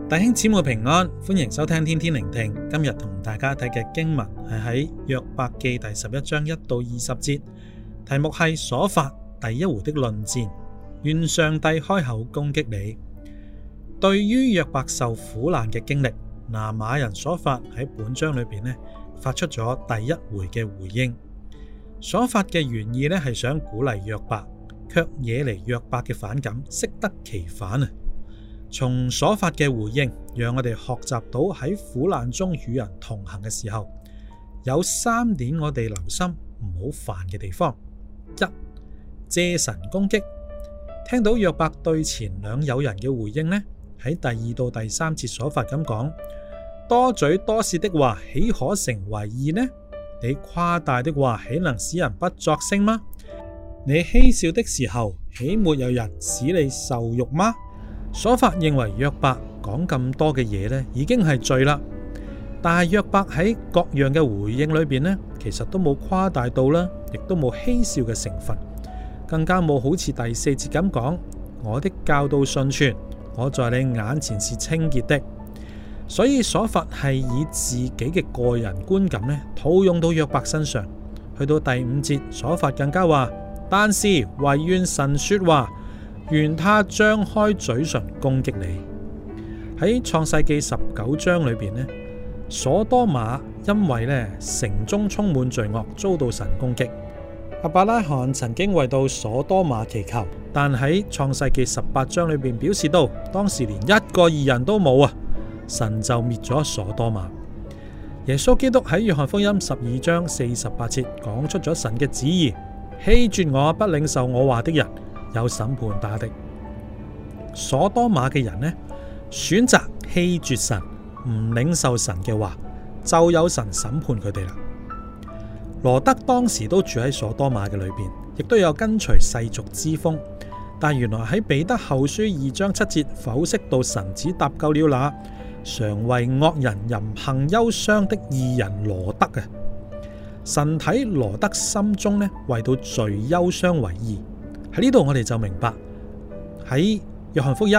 弟兄姊妹平安，歡迎收聽天天聆聽。今日同大家睇嘅經文係喺約伯記第11章1到20節，題目係瑣法第一回的論戰，願上帝開口攻擊你。對於約伯受苦難嘅經歷，拿瑪人瑣法喺本章裏邊發出咗第一回嘅回應。瑣法嘅原意係想鼓勵約伯，卻惹嚟約伯嘅反感，適得其反啊！從瑣法嘅回應，讓我哋學習到喺苦難中與人同行嘅時候，有3點我哋留心唔好犯嘅地方。一、借神攻擊。聽到約伯對前兩友人嘅回應喺第2到第3節瑣法咁講：多嘴多舌的話，豈可成為義呢？你誇大的話，豈能使人不作聲嗎？你嬉笑的時候，豈沒有人使你受辱嗎？瑣法認為約伯講咁多嘅嘢已經係罪啦，但係約伯喺各樣嘅回應裏邊其實都冇誇大到啦，亦都冇嬉笑嘅成分，更加冇好似第4節咁講：我的教導順全，我在你眼前是清潔的。所以瑣法係以自己嘅個人觀感套用到約伯身上。去到第5節，瑣法更加話：但是惟願神說話，願他張開嘴唇攻擊你。喺創世記19章裏邊所多瑪因為城中充滿罪惡，遭到神攻擊。亞伯拉罕曾經為到所多瑪祈求，但喺創世記18章裏邊表示到，當時連一個義人都冇啊，神就滅咗所多瑪。耶穌基督喺約翰福音12章48節講出咗神嘅旨意：棄絕我不領受我話的人，有審判他的。所多瑪嘅人選擇棄絕神，唔領受神嘅話，就有神審判佢哋啦。羅德當時都住喺所多瑪嘅裏邊，亦都有跟隨世俗之風，但原來喺彼得後書2章7節剖析到神只搭救了那常為惡人淫行憂傷的義人羅德啊。神睇羅德心中為到罪憂傷為義。喺呢度我哋就明白，喺約翰福音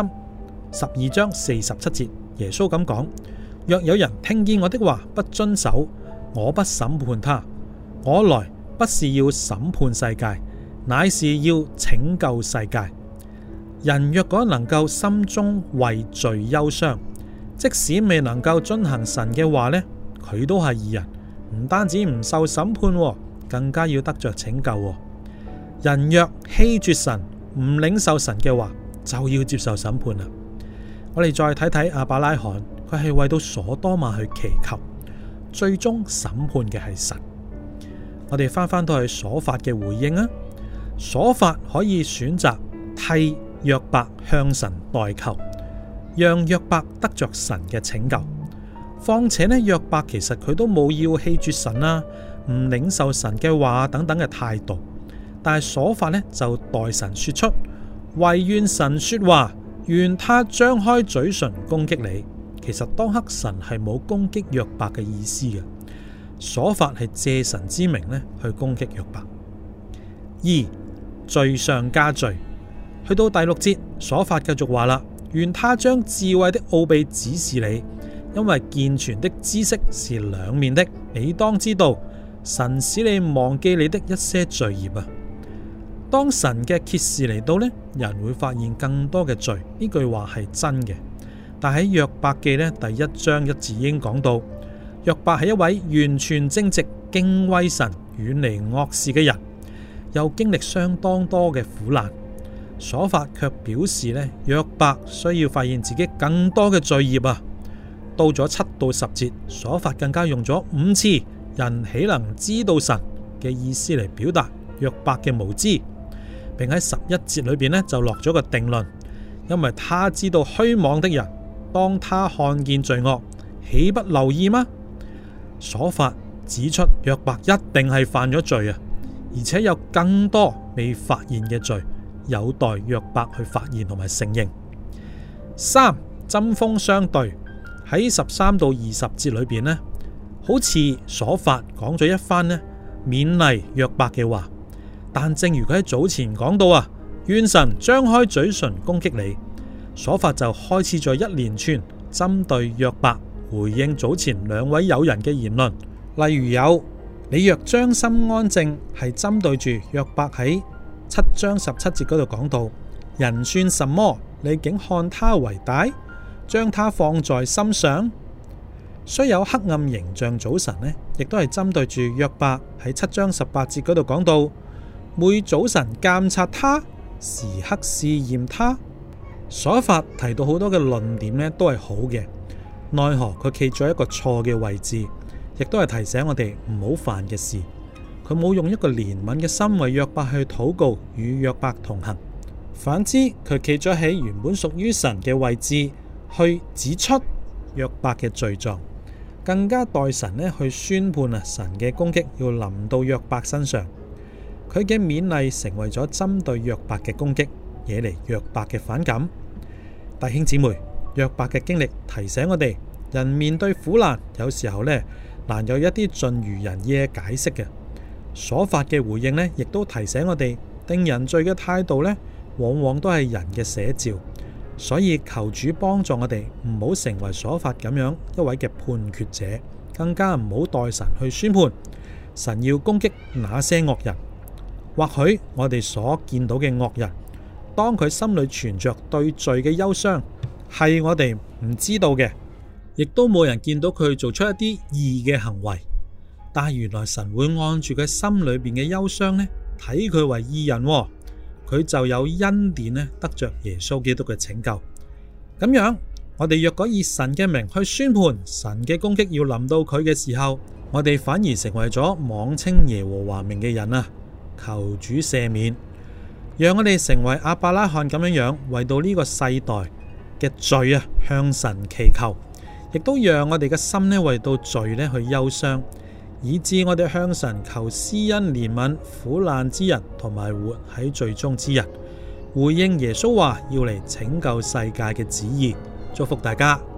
12章47節，耶穌咁講：若有人聽見我的話不遵守，我不審判他。我來不是要審判世界，乃是要拯救世界。人若果能夠心中為罪憂傷，即使未能夠遵行神嘅話佢都係義人，唔單止唔受審判，更加要得着拯救。人若棄絕神，唔領受神嘅話，就要接受審判啦。我哋再睇睇亞伯拉罕，佢係為到所多瑪去祈求，最終審判嘅係神。我哋翻到去瑣法嘅回應啊，瑣法可以選擇替約伯向神代求，讓約伯得着神嘅拯救。況且約伯其實佢都冇要棄絕神啦，唔領受神嘅話等等嘅態度。但係瑣法就代神說出：惟願神說話，願他張開嘴唇攻擊你。其實當刻神係冇攻擊約伯嘅意思嘅，瑣法係借神之名去攻擊約伯。2、罪上加罪。去到第6節，瑣法繼續話啦：願他將智慧的奧秘指示你，因為健全的知識是兩面的。你當知道，神使你忘記你的一些罪孽啊。當神嘅揭示嚟到人會發現更多嘅罪，呢句話係真嘅。但喺約伯記第1章1節已經講到，約伯係一位完全正直、敬畏神、遠離惡事嘅人，又經歷相當多嘅苦難。瑣法卻表示約伯需要發現自己更多嘅罪孽啊。到咗7到10節，瑣法更加用咗5次人豈能知道神嘅意思嚟表達約伯嘅無知。並喺11節裏邊就落咗個定論，因為他知道虛妄的人，當他看見罪惡，豈不留意嗎？瑣法指出約伯一定係犯咗罪啊，而且有更多未發現嘅罪，有待約伯去發現同埋承認。3、針鋒相對。喺13到20節裏邊好似瑣法講咗一番勉勵約伯嘅話。但正如佢喺早前講到願神張開嘴唇攻擊你，瑣法就開始咗一連串針對約伯回應早前兩位友人嘅言論，例如有你若將心安靜，係針對住約伯喺7章17節嗰度講到，人算什麼，你竟看他為大，將他放在心上。雖有黑暗形象早晨呢，亦都係針對住約伯喺7章18節嗰度講到，每早晨監察他，時刻試驗他。所法提到好多嘅論點呢都係好嘅，奈何佢企咗一個錯嘅位置，亦都係提醒我哋唔好犯嘅事。佢冇用一個憐憫嘅心為約伯去禱告，與約伯同行。反之，佢企咗喺原本屬於神嘅位置，去指出約伯嘅罪狀，更加代神呢去宣判神嘅攻擊要臨到約伯身上。佢嘅勉勵成為咗針對約伯嘅攻擊，惹嚟約伯嘅反感。弟兄姊妹，約伯嘅經歷提醒我哋，人面對苦難，有時候呢難有一啲盡如人意嘅解釋嘅。所發嘅回應呢，亦都提醒我哋，定人罪嘅態度呢，往往都係人嘅寫照。所以求主幫助我哋，唔好成為所發咁樣一位嘅判決者，更加唔好代神去宣判。神要攻擊那些惡人，或許我哋所見到嘅惡人，當佢心裏存着對罪嘅憂傷，係我哋唔知道嘅，亦都冇人見到佢做出一啲義嘅行為。但係原來神會按住佢心裏邊嘅憂傷呢，睇佢為義人，佢就有恩典呢，得着耶穌基督嘅拯救。咁樣，我哋若果以神嘅名去宣判神嘅攻擊要臨到佢嘅時候，我哋反而成為咗妄稱耶和華名嘅人啊！求主赦免，讓我哋成為亞伯拉罕咁樣，為到呢個世代嘅罪啊，向神祈求，亦都讓我哋嘅心呢，為到罪呢去憂傷，以致我哋向神求施恩憐憫苦難之人，同埋活喺罪中之人，回應耶穌話要嚟拯救世界嘅旨意。祝福大家。